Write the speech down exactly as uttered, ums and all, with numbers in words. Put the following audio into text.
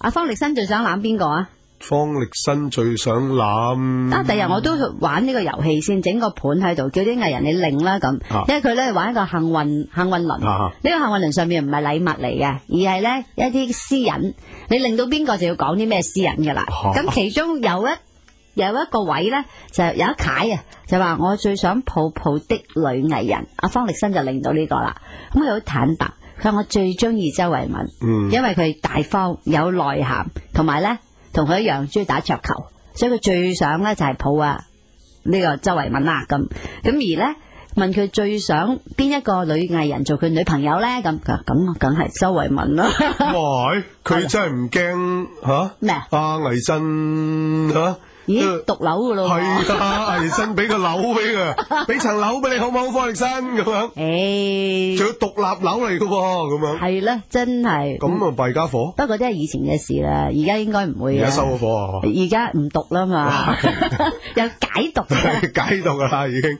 阿方力申最想攬邊個啊？ 方力申最想攬啊！第日我都去玩呢個遊戲先，整個盤喺度，叫啲藝人你擰啦咁， 啊因為佢咧玩一個幸運幸運輪。呢、 啊個幸運輪上面唔係禮物嚟嘅，而係咧一啲私隱。你令到邊個就要講啲咩私隱噶啦。咁、 啊、 其中有一有一個位咧，就有一楷啊，就話我最想抱抱的女藝人。阿方力申就令到呢個啦。咁佢好坦白，佢話我最中意周慧敏， 嗯， 因為佢大方有內涵，同埋咧。同佢一樣中意打桌球，所以佢最想咧就係抱啊呢個周慧敏啦咁。咁而咧問佢最想邊一個女藝人做佢女朋友咧咁，佢話咁梗係周慧敏啦。 哇！佢真係唔驚吓咩啊？ 阿魏新吓。 咦，獨樓噶咯？ 係啊，魏新俾個樓俾佢，俾層樓俾你好唔好？方力申咁樣， 誒， 仲要獨立樓嚟噶喎，咁樣係咧，真係咁啊弊家伙。 不過都係以前嘅事啦，而家應該唔會。 而家收咗火啊！ 而家唔讀啦嘛，有解讀嘅， 解讀噶啦已經。